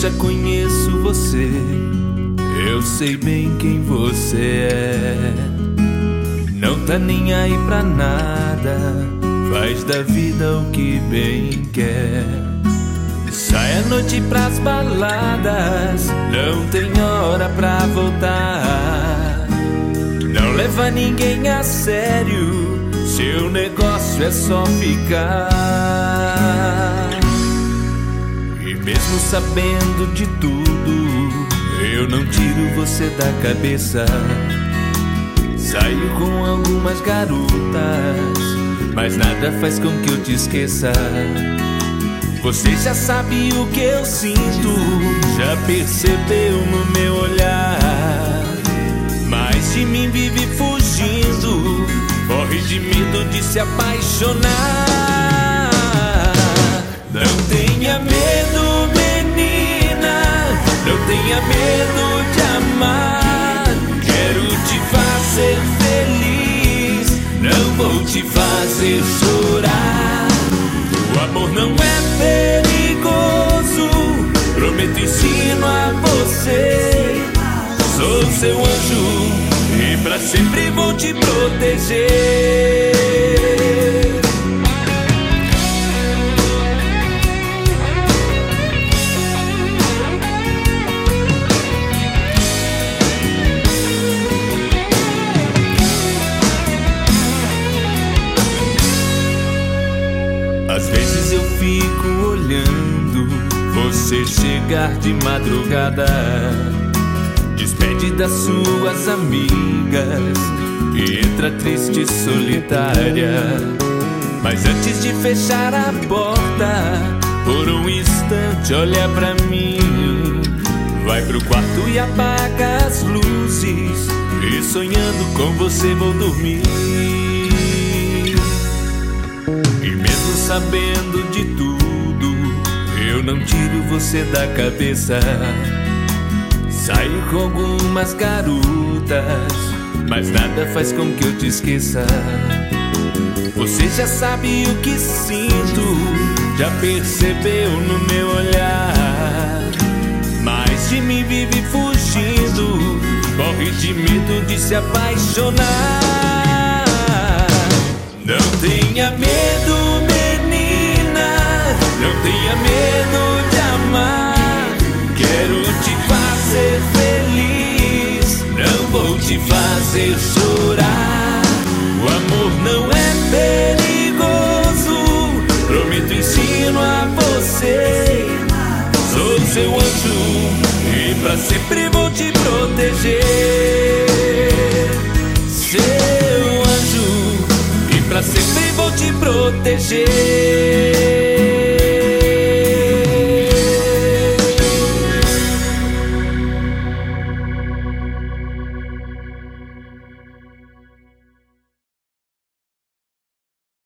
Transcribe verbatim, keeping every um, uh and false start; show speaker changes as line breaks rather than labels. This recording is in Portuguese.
já conheço você, eu sei bem quem você é. Não tá nem aí pra nada, faz da vida o que bem quer. Sai à noite pras baladas, não tem hora pra voltar. Não leva ninguém a sério, seu negócio é só ficar. E mesmo sabendo de tudo, eu não tiro você da cabeça. Saio com algumas garotas, mas nada faz com que eu te esqueça. Você já sabe o que eu sinto, já percebeu no meu olhar. Mas de mim vive fugindo, morre de medo de se apaixonar. Não tenha medo, menina, não tenha medo de amar. Quero te fazer feliz, não vou te fazer chorar. O amor não é perigoso, prometo, ensino a você. Sou seu anjo e pra sempre vou te proteger. Às vezes eu fico olhando você chegar de madrugada, despede das suas amigas e entra triste e solitária. Mas antes de fechar a porta, por um instante olha pra mim. Vai pro quarto e apaga as luzes, e sonhando com você vou dormir. E mesmo sabendo de tudo, eu não tiro você da cabeça. Saio com algumas garotas, mas nada faz com que eu te esqueça. Você já sabe o que sinto, já percebeu no meu olhar. Mas de mim vive fugindo, morre de medo de se apaixonar. Não tenha medo, menina, não tenha medo de amar. Quero te fazer feliz, não vou te fazer chorar. O amor não é perigoso, prometo, ensino a você. Sou seu anjo e pra sempre vou te proteger. Seu anjo e pra sempre vou te proteger.